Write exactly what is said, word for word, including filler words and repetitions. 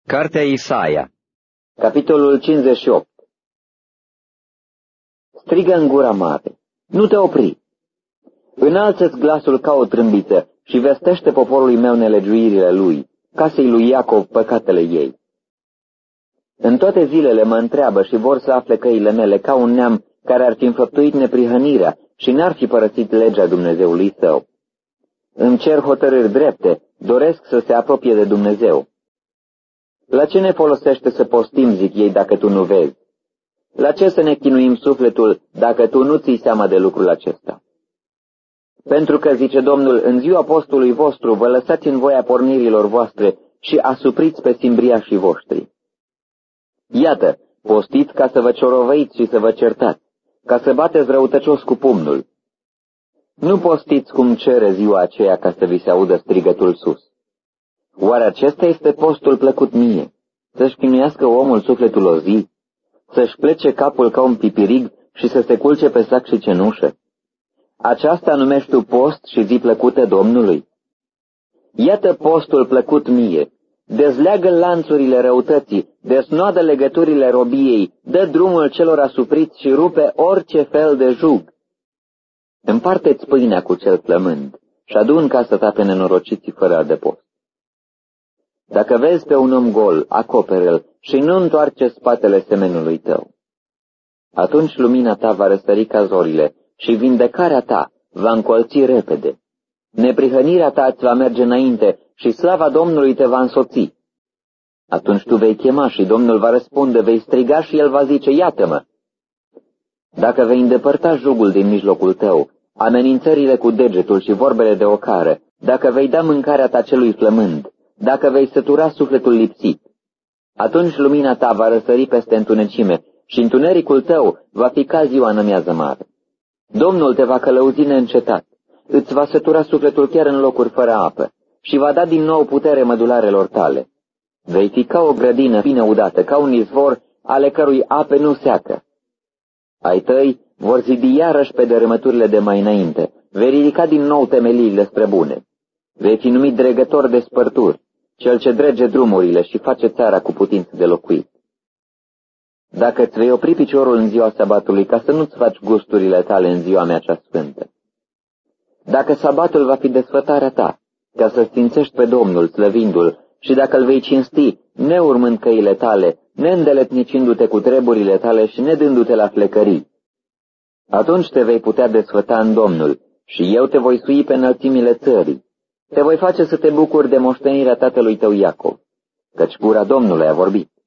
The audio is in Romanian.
Cartea Isaia, capitolul cincizeci și opt. Strigă în gura mare, nu te opri! Înalță-ți glasul ca o trâmbiță și vestește poporului meu nelegiuirile lui, casei lui Iacov păcatele ei. În toate zilele mă întreabă și vor să afle căile mele ca un neam care ar fi înfăptuit neprihănirea și n-ar fi părăsit legea Dumnezeului său. Îmi cer hotărâri drepte, doresc să se apropie de Dumnezeu. La ce ne folosește să postim, zic ei, dacă tu nu vezi? La ce să ne chinuim sufletul dacă tu nu ții seama de lucrul acesta? Pentru că, zice Domnul, în ziua postului vostru vă lăsați în voia pornirilor voastre și asupriți pe simbriașii voștri. Iată, postiți ca să vă ciorovăiți și să vă certați, ca să bateți răutăcios cu pumnul. Nu postiți cum cere ziua aceea ca să vi se audă strigătul sus. Oare acesta este postul plăcut mie? Să-și chinuiască omul sufletul o zi? Să-și plece capul ca un pipirig și să se culce pe sac și cenușă? Aceasta numești tu post și zi plăcută Domnului? Iată postul plăcut mie. Dezleagă lanțurile răutății, desnoadă legăturile robiei, dă drumul celor asupriți și rupe orice fel de jug. Împarte-ți pâinea cu cel flămând și adu în casă ta pe nenorociții fără adăpost. Dacă vezi pe un om gol, acopere-l și nu întoarce spatele semenului tău. Atunci lumina ta va răsări ca zorile și vindecarea ta va încolți repede. Neprihănirea ta îți va merge înainte și slava Domnului te va însoți. Atunci tu vei chema și Domnul va răspunde, vei striga și El va zice, iată-mă. Dacă vei îndepărta jugul din mijlocul tău, amenințările cu degetul și vorbele de ocară, dacă vei da mâncarea ta celui flămând, dacă vei sătura sufletul lipsit, atunci lumina ta va răsări peste întunecime și întunericul tău va fi ca ziua în amiază mare. Domnul te va călăuzi neîncetat, îți va sătura sufletul chiar în locuri fără apă și va da din nou putere mădularelor tale. Vei fi ca o grădină bine udată, ca un izvor ale cărui ape nu seacă. Ai tăi vor zidi iarăși pe dărâmăturile de mai înainte, vei ridica din nou temeliile spre bune. Vei fi numit dregător de spărturi, cel ce drege drumurile și face țara cu putință de locuit. Dacă îți vei opri piciorul în ziua sabatului ca să nu-ți faci gusturile tale în ziua mea cea sfântă. Dacă sabatul va fi desfătarea ta, ca să sfințești pe Domnul slăvindu-L și dacă îl vei cinsti, neurmând căile tale, neîndeletnicindu-te cu treburile tale și nedându-te la flecării, atunci te vei putea desfăta în Domnul și eu te voi sui pe înălțimile țării. Te voi face să te bucuri de moștenirea tatălui tău Iacov, căci gura Domnului a vorbit.